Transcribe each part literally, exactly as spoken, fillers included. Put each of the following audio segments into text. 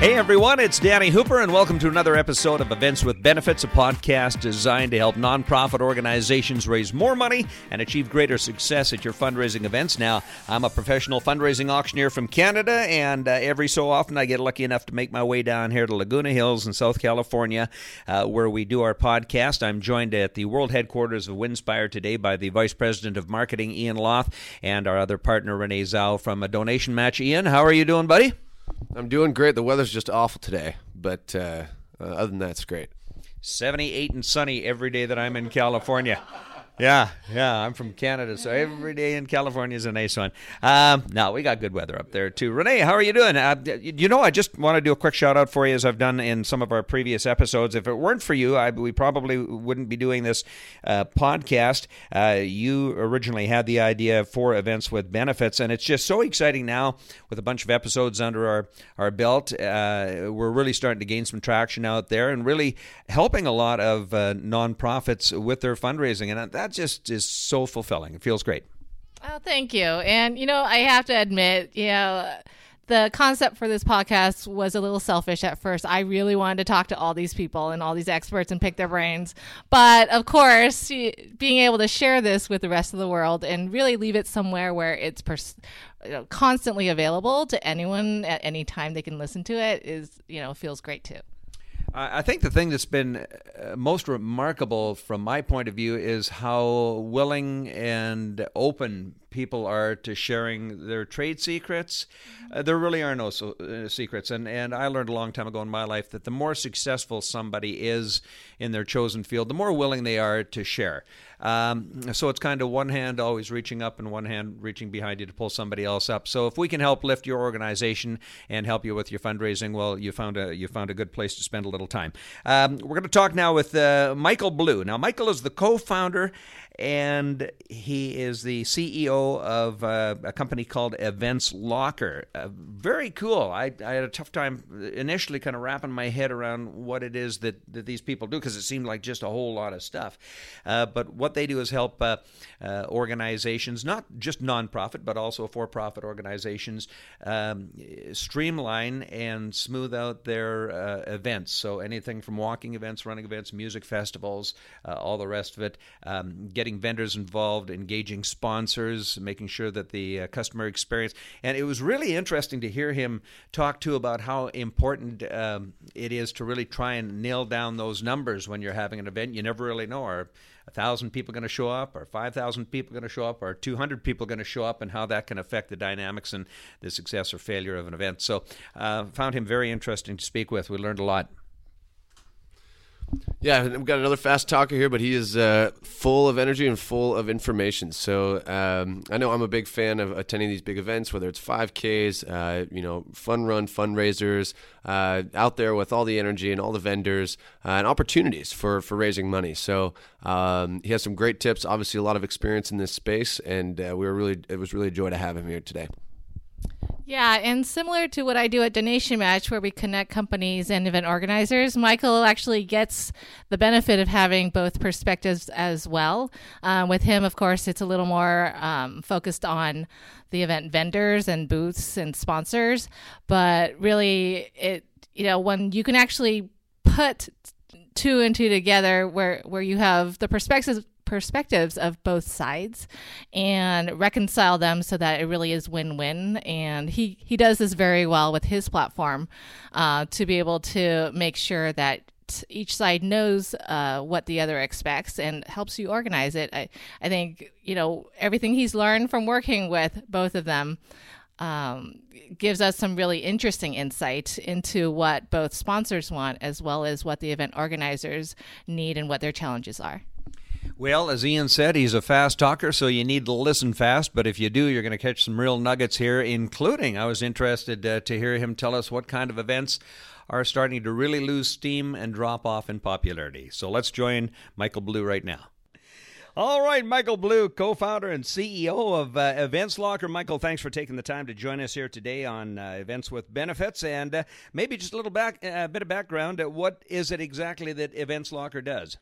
Hey everyone, it's Danny Hooper, and welcome to another episode of Events with Benefits, a podcast designed to help nonprofit organizations raise more money and achieve greater success at your fundraising events. Now, I'm a professional fundraising auctioneer from Canada, and uh, every so often I get lucky enough to make my way down here to Laguna Hills in South California, uh, where we do our podcast. I'm joined at the world headquarters of Winspire today by the Vice President of Marketing, Ian Loth, and our other partner, Renee Zhao from a Donation Match. Ian, how are you doing, buddy? I'm doing great. The weather's just awful today, but uh, uh, other than that, it's great. seventy-eight and sunny every day that I'm in California. Yeah, yeah, I'm from Canada, so every day in California is a nice one. Um, no, we got good weather up there, too. Renee, how are you doing? Uh, you know, I just want to do a quick shout-out for you, as I've done in some of our previous episodes. If it weren't for you, I, we probably wouldn't be doing this uh, podcast. Uh, you originally had the idea for Events with Benefits, and it's just so exciting now with a bunch of episodes under our, our belt. Uh, we're really starting to gain some traction out there and really helping a lot of uh, nonprofits with their fundraising, and that That just is so fulfilling. It feels great. Oh, thank you. And, you know, I have to admit, you know, the concept for this podcast was a little selfish at first. I really wanted to talk to all these people and all these experts and pick their brains. But, of course, being able to share this with the rest of the world and really leave it somewhere where it's pers- you know, constantly available to anyone at any time they can listen to it is, you know, feels great too. I think the thing that's been most remarkable from my point of view is how willing and open people are to sharing their trade secrets. Uh, there really are no so, uh, secrets. And, and I learned a long time ago in my life that the more successful somebody is in their chosen field, the more willing they are to share. Um, so it's kind of one hand always reaching up and one hand reaching behind you to pull somebody else up. So if we can help lift your organization and help you with your fundraising, well, you found a you found a good place to spend a little time. Um, we're going to talk now with uh, Michael Blue. Now, Michael is the co-founder and he is the C E O of uh, a company called Events Locker. Uh, very cool. I, I had a tough time initially kind of wrapping my head around what it is that, that these people do, because it seemed like just a whole lot of stuff. Uh, but what they do is help uh, uh, organizations, not just nonprofit, but also for-profit organizations, um, streamline and smooth out their uh, events. So anything from walking events, running events, music festivals, uh, all the rest of it, um, getting Getting vendors involved, engaging sponsors, making sure that the uh, customer experience. And it was really interesting to hear him talk too about how important um, it is to really try and nail down those numbers when you're having an event. You never really know, are a thousand people going to show up, or five thousand people going to show up, or two hundred people going to show up, and how that can affect the dynamics and the success or failure of an event. So uh, found him very interesting to speak with. We learned a lot. Yeah, we've got another fast talker here, but he is uh, full of energy and full of information. So um, I know I'm a big fan of attending these big events, whether it's five Ks, uh, you know, fun run fundraisers, uh, out there with all the energy and all the vendors uh, and opportunities for, for raising money. So um, he has some great tips, obviously a lot of experience in this space, and uh, we were really it was really a joy to have him here today. Yeah, and similar to what I do at Donation Match, where we connect companies and event organizers, Michael actually gets the benefit of having both perspectives as well. Um, with him, of course, it's a little more um, focused on the event vendors and booths and sponsors. But really, it you know, when you can actually put two and two together, where where you have the perspectives perspectives of both sides and reconcile them so that it really is win-win. And he, he does this very well with his platform uh, to be able to make sure that each side knows uh, what the other expects and helps you organize it. I, I think, you know, everything he's learned from working with both of them um, gives us some really interesting insight into what both sponsors want as well as what the event organizers need and what their challenges are. Well, as Ian said, he's a fast talker, so you need to listen fast. But if you do, you're going to catch some real nuggets here, including I was interested uh, to hear him tell us what kind of events are starting to really lose steam and drop off in popularity. So let's join Michael Blue right now. All right, Michael Blue, co-founder and C E O of uh, Events Locker. Michael, thanks for taking the time to join us here today on uh, Events with Benefits. And uh, maybe just a little back, uh, bit of background. Uh, what is it exactly that Events Locker does?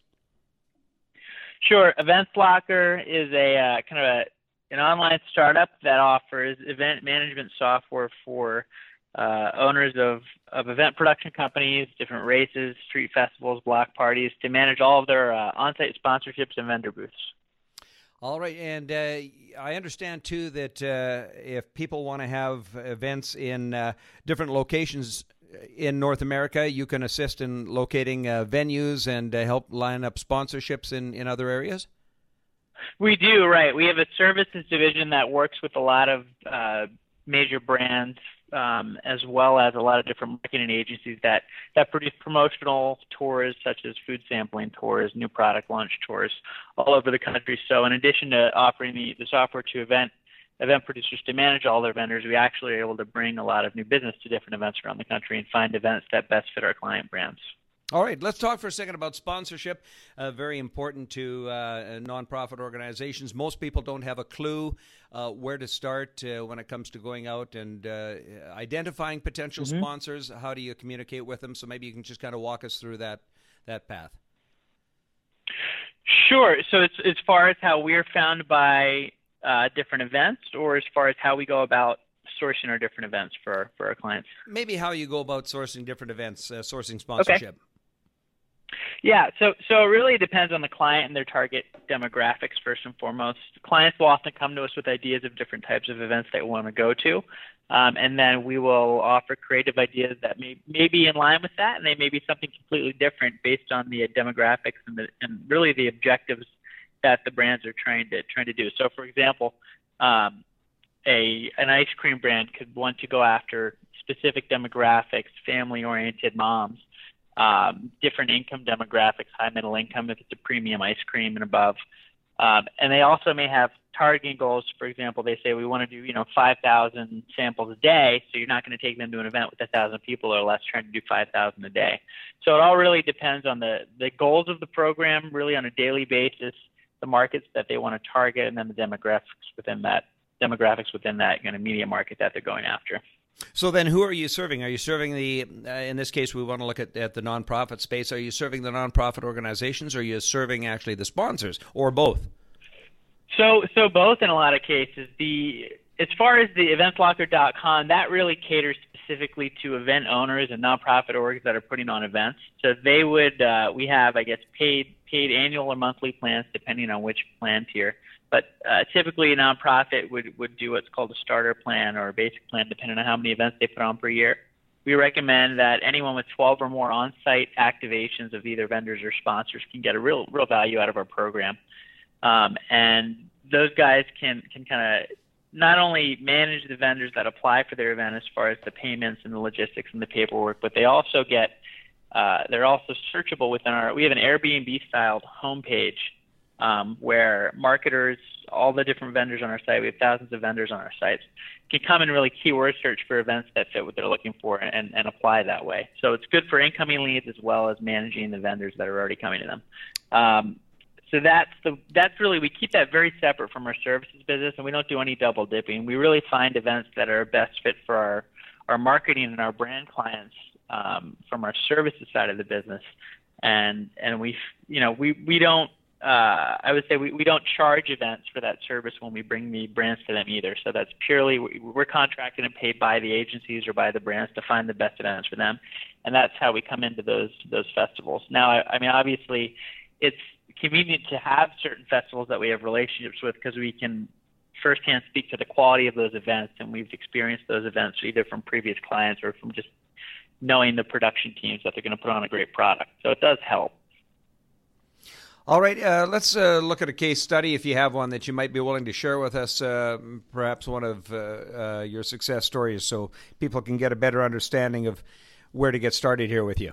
Sure. Events Locker is a uh, kind of a, an online startup that offers event management software for uh, owners of, of event production companies, different races, street festivals, block parties, to manage all of their uh, on-site sponsorships and vendor booths. All right, and uh, I understand, too, that uh, if people want to have events in uh, different locations in North America, you can assist in locating uh, venues and uh, help line up sponsorships in, in other areas? We do, right. We have a services division that works with a lot of uh, major brands, um, as well as a lot of different marketing agencies that, that produce promotional tours such as food sampling tours, new product launch tours all over the country. So in addition to offering the, the software to event event producers to manage all their vendors, we actually are able to bring a lot of new business to different events around the country and find events that best fit our client brands. All right, let's talk for a second about sponsorship. Uh, very important to uh, nonprofit organizations. Most people don't have a clue uh, where to start uh, when it comes to going out and uh, identifying potential mm-hmm. sponsors. How do you communicate with them? So maybe you can just kind of walk us through that that path. Sure. So it's as far as how we're found by uh, different events, or as far as how we go about sourcing our different events for, for our clients? Maybe how you go about sourcing different events, uh, sourcing sponsorship. Okay. Yeah, so so it really depends on the client and their target demographics first and foremost. Clients will often come to us with ideas of different types of events they want to go to, um, and then we will offer creative ideas that may, may be in line with that, and they may be something completely different based on the demographics and, the, and really the objectives that the brands are trying to trying to do. So, for example, um, a an ice cream brand could want to go after specific demographics, family-oriented moms. Um, different income demographics, high middle income if it's a premium ice cream and above. Um, and they also may have targeting goals. For example, they say we want to do, you know, five thousand samples a day, so you're not going to take them to an event with one thousand people or less trying to do five thousand a day. So it all really depends on the, the goals of the program, really on a daily basis, the markets that they want to target, and then the demographics within that, demographics within that kind of media market that they're going after. So then who are you serving? Are you serving the, uh, in this case, we want to look at, at the nonprofit space. Are you serving the nonprofit organizations, or are you serving actually the sponsors, or both? So so both in a lot of cases. The As far as the events locker dot com, that really caters specifically to event owners and nonprofit orgs that are putting on events. So they would, uh, we have, I guess, paid paid annual or monthly plans depending on which plan tier. But uh, typically a nonprofit would, would do what's called a starter plan or a basic plan, depending on how many events they put on per year. We recommend that anyone with twelve or more on-site activations of either vendors or sponsors can get a real real value out of our program. Um, and those guys can, can kind of not only manage the vendors that apply for their event as far as the payments and the logistics and the paperwork, but they also get, uh, they're also searchable within our, we have an Airbnb-styled homepage Um, where marketers, all the different vendors on our site, we have thousands of vendors on our sites, can come and really keyword search for events that fit what they're looking for and, and apply that way. So it's good for incoming leads as well as managing the vendors that are already coming to them. Um, so that's the that's really, we keep that very separate from our services business, and we don't do any double dipping. We really find events that are best fit for our, our marketing and our brand clients um, from our services side of the business. And and we, you know, we, we don't, Uh, I would say we, we don't charge events for that service when we bring the brands to them either. So that's purely, we're contracted and paid by the agencies or by the brands to find the best events for them. And that's how we come into those those festivals. Now, I, I mean, obviously, it's convenient to have certain festivals that we have relationships with because we can firsthand speak to the quality of those events, and we've experienced those events either from previous clients or from just knowing the production teams that they're going to put on a great product. So it does help. All right, uh, let's uh, look at a case study, if you have one that you might be willing to share with us, uh, perhaps one of uh, uh, your success stories, so people can get a better understanding of where to get started here with you.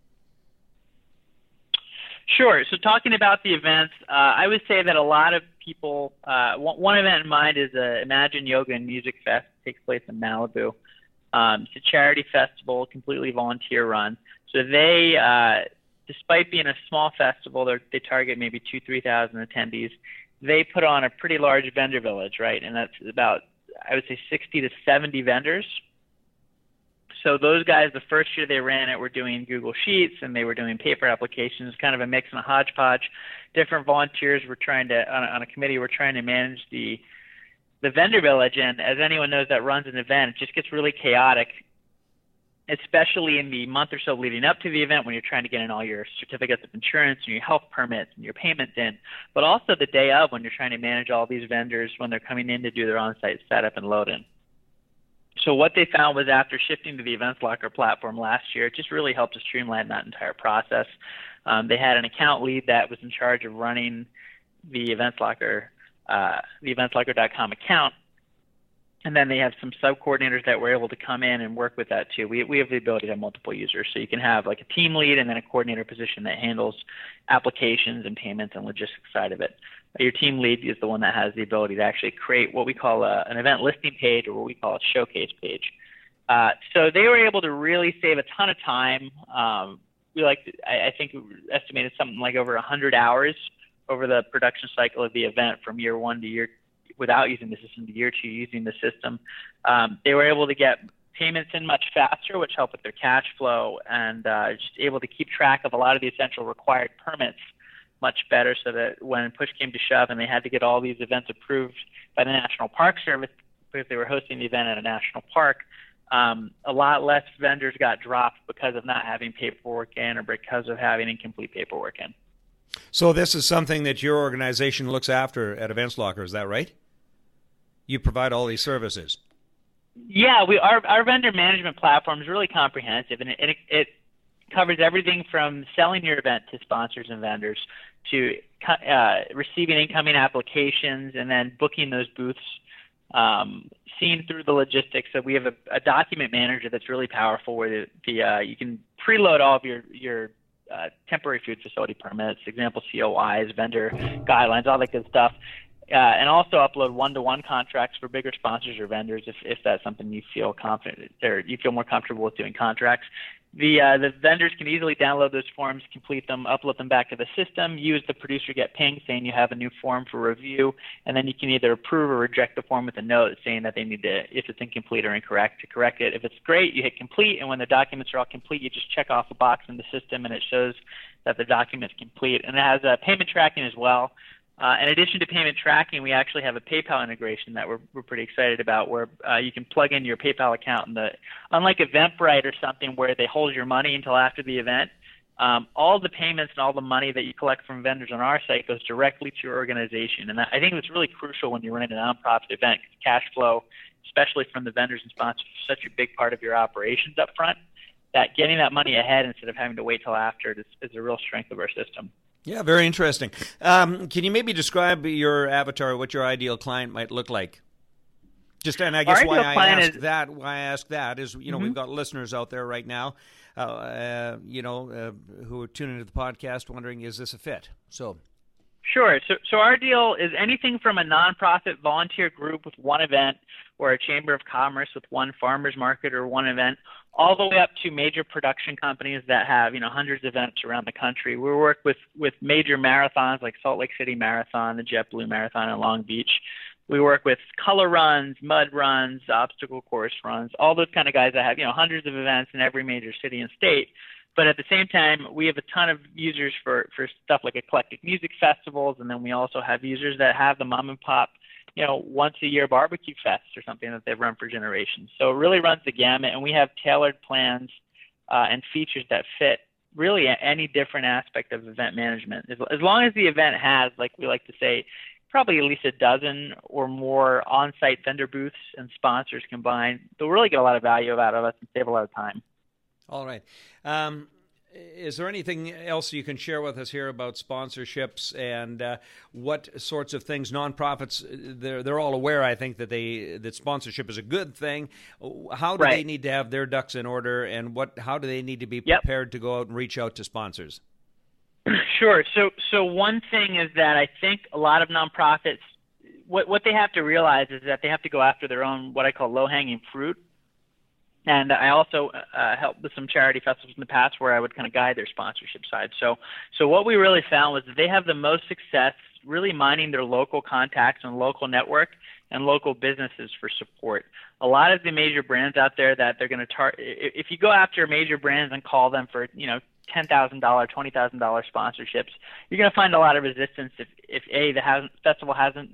Sure. So talking about the events, uh, I would say that a lot of people, uh, one, one event in mind is uh, Imagine Yoga and Music Fest. It takes place in Malibu. Um, it's a charity festival, completely volunteer run. So they... Uh, Despite being a small festival, they target maybe two, three thousand attendees. They put on a pretty large vendor village, right? And that's about, I would say, sixty to seventy vendors. So those guys, the first year they ran it, were doing Google Sheets and they were doing paper applications, kind of a mix and a hodgepodge. Different volunteers were trying to, on a, on a committee, were trying to manage the the vendor village. And as anyone knows that runs an event, it just gets really chaotic especially in the month or so leading up to the event when you're trying to get in all your certificates of insurance and your health permits and your payments in, but also the day of when you're trying to manage all these vendors when they're coming in to do their on-site setup and load-in. So what they found was after shifting to the Events Locker platform last year, it just really helped to streamline that entire process. Um, they had an account lead that was in charge of running the Events Locker, uh, the events locker dot com account. And then they have some sub-coordinators that were able to come in and work with that too. We, we have the ability to have multiple users. So you can have like a team lead and then a coordinator position that handles applications and payments and logistics side of it. Your team lead is the one that has the ability to actually create what we call a, an event listing page or what we call a showcase page. Uh, so they were able to really save a ton of time. Um, we like, to, I, I think we estimated something like over one hundred hours over the production cycle of the event from year one to year without using the system to year two using the system. Um, they were able to get payments in much faster, which helped with their cash flow, and uh, just able to keep track of a lot of the essential required permits much better, so that when push came to shove and they had to get all these events approved by the National Park Service because they were hosting the event at a national park, um, a lot less vendors got dropped because of not having paperwork in or because of having incomplete paperwork in. So this is something that your organization looks after at Events Locker, is that right? You provide all these services. Yeah, we our our vendor management platform is really comprehensive, and it, it, it covers everything from selling your event to sponsors and vendors to uh, receiving incoming applications and then booking those booths, um, seeing through the logistics. So we have a, a document manager that's really powerful where the, the uh, you can preload all of your your uh, temporary food facility permits, example C O Is, vendor guidelines, all that good stuff. Uh, and also upload one-to-one contracts for bigger sponsors or vendors if, if that's something you feel confident or you feel more comfortable with doing contracts. The uh, the vendors can easily download those forms, complete them, upload them back to the system. You as the producer get pinged saying you have a new form for review, and then you can either approve or reject the form with a note saying that they need to, if it's incomplete or incorrect, to correct it. If it's great, you hit complete, and when the documents are all complete, you just check off a box in the system, and it shows that the document's complete. And it has uh, payment tracking as well. Uh, in addition to payment tracking, we actually have a PayPal integration that we're, we're pretty excited about, where uh, you can plug in your PayPal account. And the, unlike Eventbrite or something where they hold your money until after the event, um, all the payments and all the money that you collect from vendors on our site goes directly to your organization. And that, I think it's really crucial when you're running a nonprofit event, because cash flow, especially from the vendors and sponsors, is such a big part of your operations up front, that getting that money ahead instead of having to wait till after is, is a real strength of our system. Yeah, very interesting. Um, can you maybe describe your avatar, what your ideal client might look like? Just, and I guess why I ask is, that, why I ask that is, you know, mm-hmm. we've got listeners out there right now, uh, uh, you know, uh, who are tuning into the podcast wondering, is this a fit? So, sure. So, so our deal is anything from a nonprofit volunteer group with one event, or a chamber of commerce with one farmers market or one event, all the way up to major production companies that have, you know, hundreds of events around the country. We work with, with major marathons like Salt Lake City Marathon, the JetBlue Marathon in Long Beach. We work with color runs, mud runs, obstacle course runs, all those kind of guys that have, you know, hundreds of events in every major city and state. But at the same time, we have a ton of users for, for stuff like eclectic music festivals, and then we also have users that have the mom and pop, you know, once a year barbecue fest or something that they've run for generations. So it really runs the gamut, and we have tailored plans uh, and features that fit really any different aspect of event management. As, as long as the event has, like we like to say, probably at least a dozen or more on-site vendor booths and sponsors combined, they'll really get a lot of value out of us and save a lot of time. All right. Um, is there anything else you can share with us here about sponsorships and uh, what sorts of things nonprofits, they're, they're all aware, I think, that they that sponsorship is a good thing. How do right. they need to have their ducks in order, and what how do they need to be yep. prepared to go out and reach out to sponsors? Sure. So so one thing is that I think a lot of nonprofits, what, what they have to realize is that they have to go after their own, what I call low-hanging fruit. And I also uh, helped with some charity festivals in the past where I would kind of guide their sponsorship side. So so what we really found was that they have the most success really mining their local contacts and local network and local businesses for support. A lot of the major brands out there that they're going to target, if you go after major brands and call them for, you know, ten thousand dollars, twenty thousand dollars sponsorships, you're going to find a lot of resistance if, if A, the hasn't, festival hasn't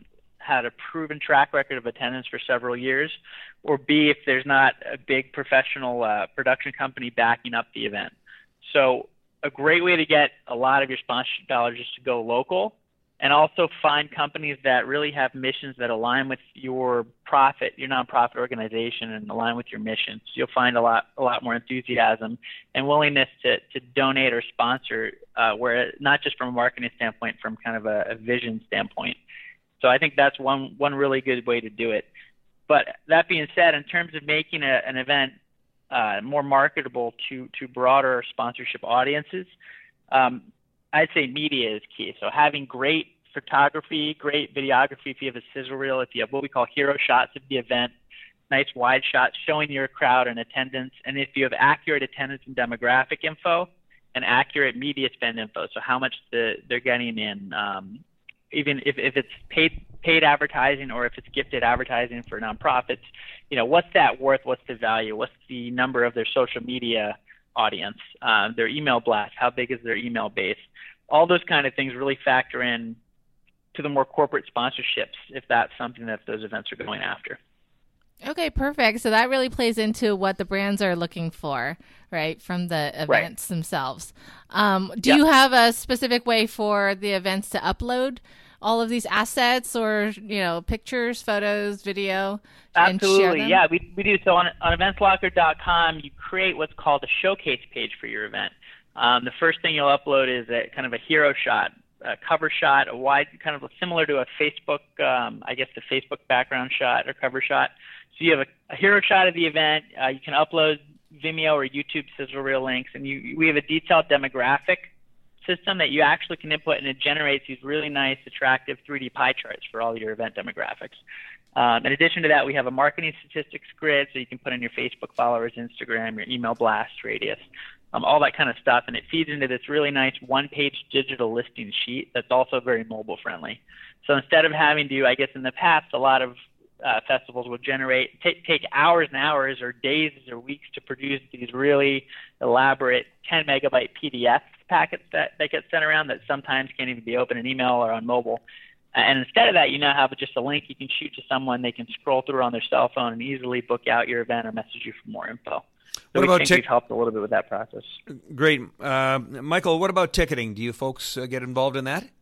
had a proven track record of attendance for several years, or B, if there's not a big professional uh, production company backing up the event. So a great way to get a lot of your sponsorship dollars is to go local, and also find companies that really have missions that align with your profit, your nonprofit organization, and align with your mission. So you'll find a lot, a lot more enthusiasm and willingness to, to donate or sponsor, uh, where not just from a marketing standpoint, from kind of a, a vision standpoint. So I think that's one, one really good way to do it. But that being said, in terms of making a, an event uh, more marketable to, to broader sponsorship audiences, um, I'd say media is key. So having great photography, great videography, if you have a sizzle reel, if you have what we call hero shots of the event, nice wide shots showing your crowd and attendance, and if you have accurate attendance and demographic info and accurate media spend info, so how much the, they're getting in, um, even if, if it's paid paid advertising or if it's gifted advertising for nonprofits, you know, what's that worth? What's the value? What's the number of their social media audience, um, their email blast? How big is their email base? All those kind of things really factor in to the more corporate sponsorships, if that's something that those events are going after. Okay, perfect. So that really plays into what the brands are looking for, right, from the events right. themselves. Um, do yeah. you have a specific way for the events to upload all of these assets, or, you know, pictures, photos, video, and share Absolutely, them? yeah, we, we do. So on, on events locker dot com, you create what's called a showcase page for your event. Um, the first thing you'll upload is a kind of a hero shot, a cover shot, a wide, kind of similar to a Facebook, um, I guess the Facebook background shot or cover shot. So you have a, a hero shot of the event. Uh, you can upload Vimeo or YouTube sizzle reel links, and you, we have a detailed demographic system that you actually can input, and it generates these really nice, attractive three D pie charts for all your event demographics. Um, in addition to that, we have a marketing statistics grid, so you can put in your Facebook followers, Instagram, your email blast radius, um, all that kind of stuff, and it feeds into this really nice one-page digital listing sheet that's also very mobile-friendly. So instead of having to, I guess in the past, a lot of uh, festivals would generate, take, take hours and hours or days or weeks to produce these really elaborate ten megabyte P D F packets that, that get sent around that sometimes can't even be opened in email or on mobile. And instead of that, you now have just a link you can shoot to someone. They can scroll through on their cell phone and easily book out your event or message you for more info. So what we about think tic- we've helped a little bit with that process. Great. Uh, Michael, what about ticketing? Do you folks uh, get involved in that?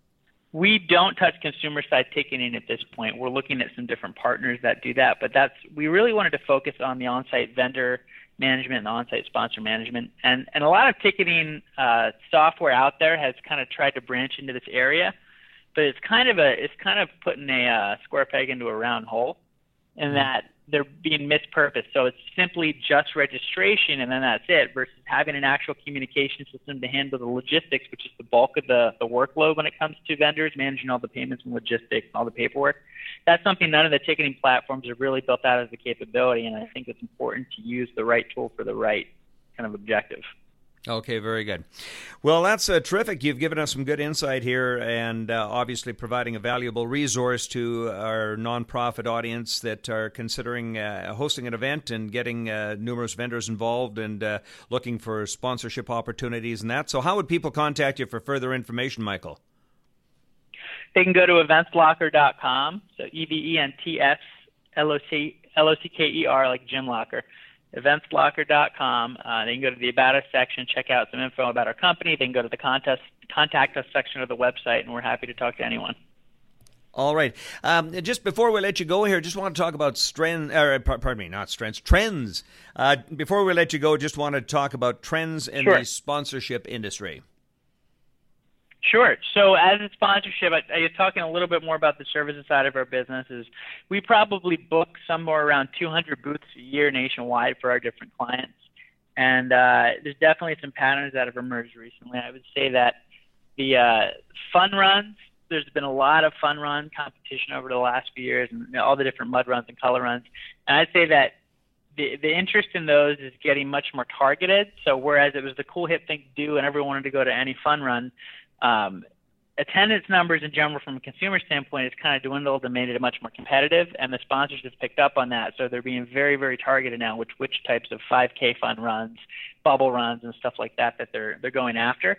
We don't touch consumer side ticketing at this point. We're looking at some different partners that do that, but that's we really wanted to focus on the on-site vendor management and on-site sponsor management. And and a lot of ticketing uh, software out there has kind of tried to branch into this area, but it's kind of a it's kind of putting a uh, square peg into a round hole, in that they're being mispurposed. So it's simply just registration and then that's it, versus having an actual communication system to handle the logistics, which is the bulk of the, the workload when it comes to vendors, managing all the payments and logistics and all the paperwork. That's something none of the ticketing platforms have really built out as a capability, and I think it's important to use the right tool for the right kind of objective. Okay, very good. Well, that's uh, terrific. You've given us some good insight here, and uh, obviously providing a valuable resource to our nonprofit audience that are considering uh, hosting an event and getting uh, numerous vendors involved and uh, looking for sponsorship opportunities and that. So how would people contact you for further information, Michael? They can go to events locker dot com, so E V E N T S L O C K E R, like Gym Locker. events locker dot com. Uh, they can go to the About Us section, check out some info about our company. They can go to the contest, Contact Us section of the website, and we're happy to talk to anyone. All right. Um, just before we let you go here, just want to talk about strength, or, pardon me, not strengths, trends. Uh, before we let you go, just want to talk about trends in Sure. the sponsorship industry. Sure. So as a sponsorship, I, I was talking a little bit more about the services side of our business. Is we probably book somewhere around two hundred booths a year nationwide for our different clients. And uh, there's definitely some patterns that have emerged recently. I would say that the uh, fun runs, there's been a lot of fun run competition over the last few years, and you know, all the different mud runs and color runs. And I'd say that the the interest in those is getting much more targeted. So whereas it was the cool hip thing to do and everyone wanted to go to any fun run, Um, attendance numbers in general from a consumer standpoint is kind of dwindled and made it much more competitive, and the sponsors have picked up on that. So they're being very, very targeted now, which which types of five K fun runs, bubble runs, and stuff like that that they're they're going after.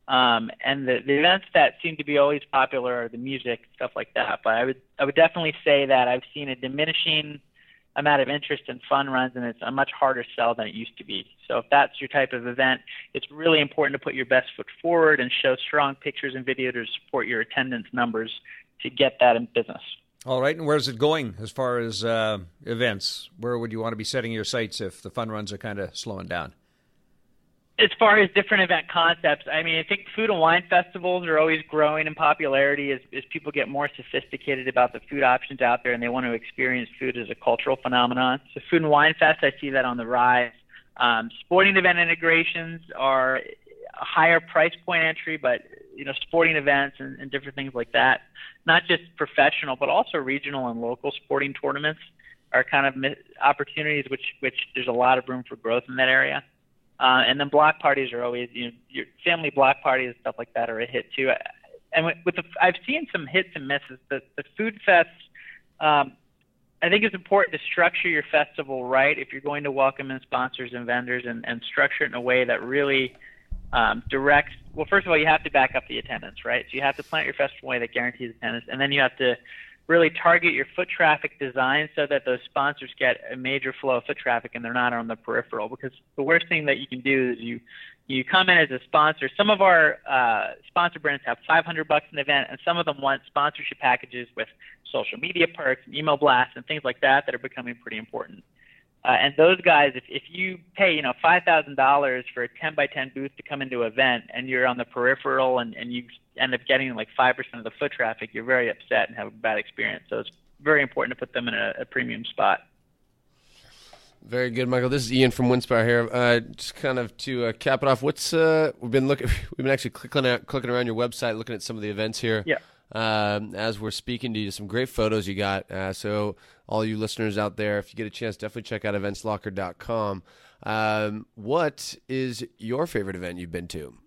Um, and the, the events that seem to be always popular are the music, stuff like that. But I would I would definitely say that I've seen a diminishing amount of interest in fun runs, and it's a much harder sell than it used to be. So if that's your type of event, it's really important to put your best foot forward and show strong pictures and video to support your attendance numbers to get that in business. All right, and where's it going as far as uh, events? Where would you want to be setting your sights if the fun runs are kind of slowing down? As far as different event concepts, I mean, I think food and wine festivals are always growing in popularity as, as people get more sophisticated about the food options out there and they want to experience food as a cultural phenomenon. So Food and Wine Fest, I see that on the rise. Um, sporting event integrations are a higher price point entry, but you know, sporting events and, and different things like that, not just professional, but also regional and local sporting tournaments are kind of opportunities which, which there's a lot of room for growth in that area. Uh, and then block parties are always, you know, your family block parties and stuff like that are a hit too. And with, with the, I've seen some hits and misses. The, the food fests, um, I think it's important to structure your festival right if you're going to welcome in sponsors and vendors, and, and structure it in a way that really um, directs. Well, first of all, you have to back up the attendance, right? So you have to plan your festival in a way that guarantees attendance, and then you have to really target your foot traffic design so that those sponsors get a major flow of foot traffic and they're not on the peripheral. Because the worst thing that you can do is you you come in as a sponsor. Some of our uh, sponsor brands have five hundred bucks an event, and some of them want sponsorship packages with social media perks and email blasts and things like that that are becoming pretty important. Uh, and those guys, if, if you pay, you know, five thousand dollars for a ten by ten booth to come into an event and you're on the peripheral and, and you end up getting like five percent of the foot traffic, you're very upset and have a bad experience. So it's very important to put them in a, a premium spot. Very good, Michael. This is Ian from Winspire here. Uh, just kind of to uh, cap it off, what's uh, we've been looking, we've been actually clicking out, clicking around your website, looking at some of the events here. Yeah. Um, as we're speaking to you, some great photos you got. Uh, so all you listeners out there, if you get a chance, definitely check out events locker dot com. Um, what is your favorite event you've been to?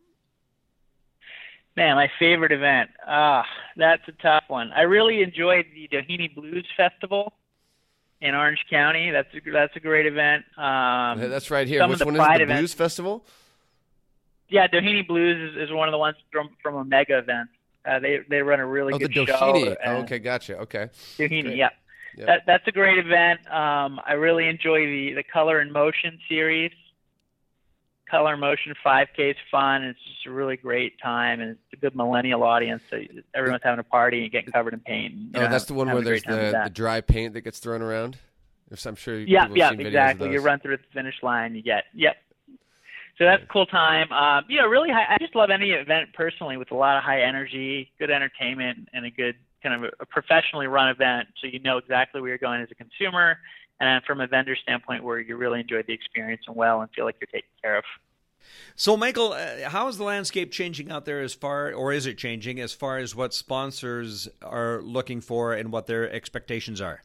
Man, my favorite event. Ah, that's a tough one. I really enjoyed the Doheny Blues Festival in Orange County. That's a, that's a great event. Um, that's right here. Some Which of the one is it? The events. Blues Festival? Yeah, Doheny Blues is, is one of the ones from, from a mega event. Uh, they they run a really oh, good the show. Doheny. Oh, okay, gotcha. Okay. Doheny, Great. yeah. Yep. That, that's a great event. Um, I really enjoy the, the Color in Motion series. Color in Motion five K is fun. It's just a really great time, and it's a good millennial audience. So everyone's having a party and getting covered in paint. And, Oh, know, that's the one where there's the, the dry paint that gets thrown around? If I'm sure Yeah, people yeah, have seen videos exactly. of You those. run through the finish line, you get, yep. So that's a cool time. Um, you know, really, I just love any event personally with a lot of high energy, good entertainment, and a good kind of a, a professionally run event, so you know exactly where you're going as a consumer, and from a vendor standpoint where you really enjoy the experience and well and feel like you're taken care of. So, Michael, uh, how is the landscape changing out there as far, or is it changing as far as what sponsors are looking for and what their expectations are?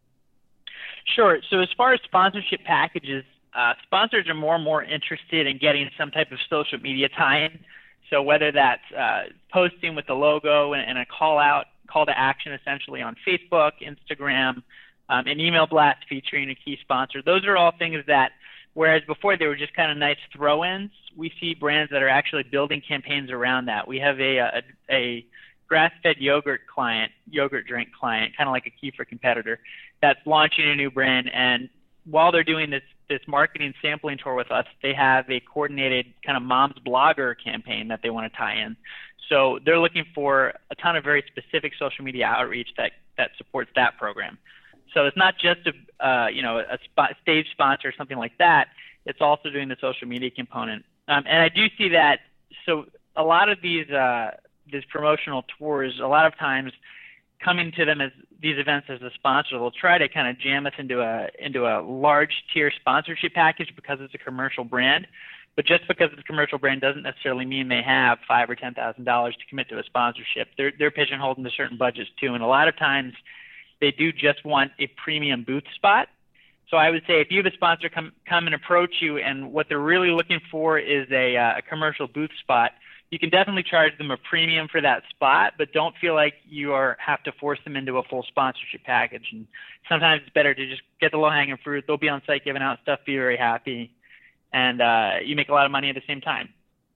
Sure. So as far as sponsorship packages, uh, sponsors are more and more interested in getting some type of social media tie-in. So whether that's uh, posting with the logo and, and a call out, call to action essentially on Facebook, Instagram, um, an email blast featuring a key sponsor, those are all things that, whereas before they were just kind of nice throw-ins, we see brands that are actually building campaigns around that. We have a, a, a grass-fed yogurt client, yogurt drink client, kind of like a Kefir competitor, that's launching a new brand. And while they're doing this this marketing sampling tour with us, they have a coordinated kind of mom's blogger campaign that they want to tie in. So they're looking for a ton of very specific social media outreach that, that supports that program. So it's not just a uh, you know a spot, stage sponsor or something like that. It's also doing the social media component. Um, and I do see that. So a lot of these uh, these promotional tours, a lot of times coming to them as these events as a sponsor, they'll try to kind of jam us into a into a large tier sponsorship package because it's a commercial brand. But just because it's a commercial brand doesn't necessarily mean they have five or ten thousand dollars to commit to a sponsorship. They're they're pigeonholed into certain budgets too, and a lot of times they do just want a premium booth spot. So I would say if you have a sponsor come come and approach you, and what they're really looking for is a, uh, a commercial booth spot, you can definitely charge them a premium for that spot, but don't feel like you are have to force them into a full sponsorship package. And sometimes it's better to just get the low-hanging fruit. They'll be on site giving out stuff, be very happy, and uh, you make a lot of money at the same time.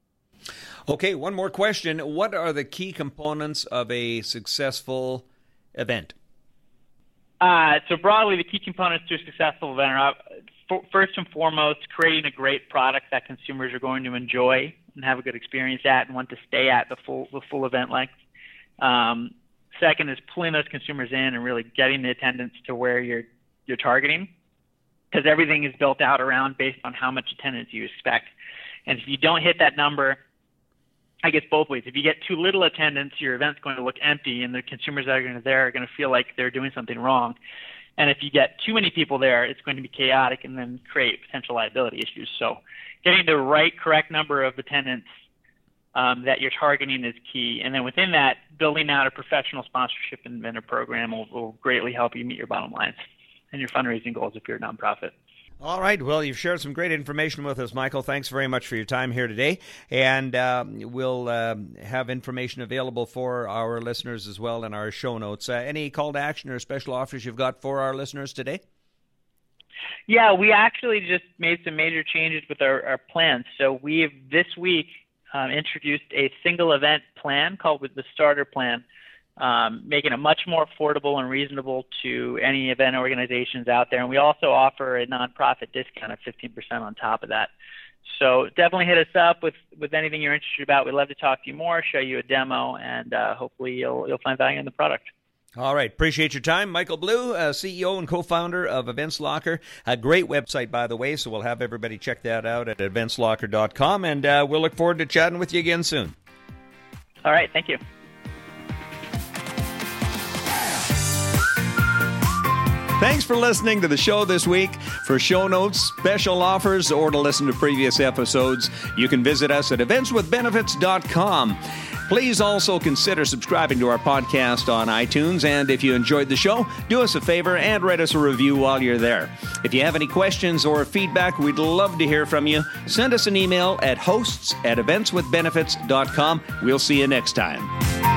Okay, one more question. What are the key components of a successful event? Uh, so broadly, the key components to a successful event are, uh, first and foremost, creating a great product that consumers are going to enjoy and have a good experience at and want to stay at the full the full event length. Um, second is pulling those consumers in and really getting the attendance to where you're you're targeting, because everything is built out around based on how much attendance you expect. And if you don't hit that number, I guess both ways. If you get too little attendance, your event's going to look empty, and the consumers that are going to there are going to feel like they're doing something wrong. And if you get too many people there, it's going to be chaotic and then create potential liability issues. So getting the right, correct number of attendance um, that you're targeting is key. And then within that, building out a professional sponsorship and vendor program will, will greatly help you meet your bottom lines and your fundraising goals if you're a nonprofit. All right. Well, you've shared some great information with us, Michael. Thanks very much for your time here today. And uh, we'll uh, have information available for our listeners as well in our show notes. Uh, any call to action or special offers you've got for our listeners today? Yeah, we actually just made some major changes with our, our plans. So we have this week um, introduced a single event plan called the Starter Plan, um, making it much more affordable and reasonable to any event organizations out there. And we also offer a nonprofit discount of fifteen percent on top of that. So definitely hit us up with, with anything you're interested about. We'd love to talk to you more, show you a demo, and uh, hopefully you'll you'll find value in the product. All right. Appreciate your time. Michael Blue, uh, C E O and co-founder of Events Locker. A great website, by the way, so we'll have everybody check that out at events locker dot com, and uh, we'll look forward to chatting with you again soon. All right. Thank you. Thanks for listening to the show this week. For show notes, special offers, or to listen to previous episodes, you can visit us at events with benefits dot com. Please also consider subscribing to our podcast on iTunes, and if you enjoyed the show, do us a favor and write us a review while you're there. If you have any questions or feedback, we'd love to hear from you. Send us an email at hosts at events with benefits dot com. We'll see you next time.